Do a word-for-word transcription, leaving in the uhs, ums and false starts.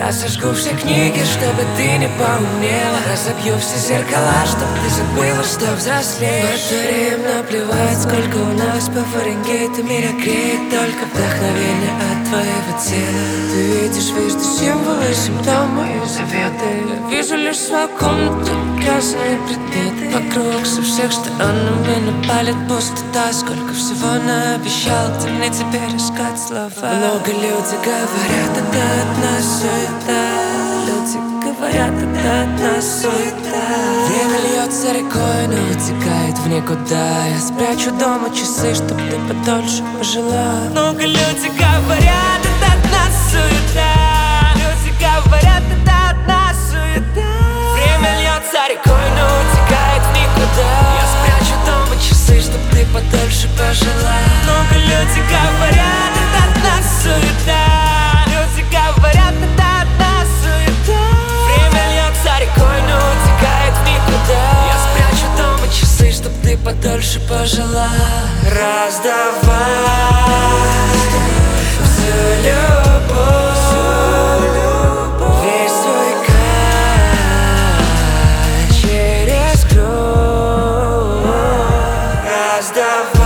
Я сожгу все книги, чтобы ты не поумнела. Разобью все зеркала, чтоб ты забыла, что взрослеешь. Батареям наплевать, сколько у нас по Фаренгейту. Меня греет только вдохновение от твоего тела. Ты видишь везде символы, симптомы и заветы. Я вижу лишь свою комнату, грязные предметы. Вокруг со всех сторон на меня палит пустота. Сколько всего наобещал, где мне теперь искать слова? Много людей говорят, это от нас суета. Люди говорят, это от нас суета. Время льется рекой, но утекает в никуда. Я спрячу дома часы, чтоб ты подольше пожила. Много людей говорят, это от нас суета. Люди говорят, это от нас суета. Время льется рекой, но утекает в никуда. Я спрячу дома часы, чтоб ты подольше пожила. Много людей говорят, это от нас суета. Люди говорят, это от нас суета. Время льется рекой, но утекает в никуда. Я спрячу дома часы, чтоб ты подольше пожила. Раздавай всю любовь, весь твой кайф через кровь. Раздавай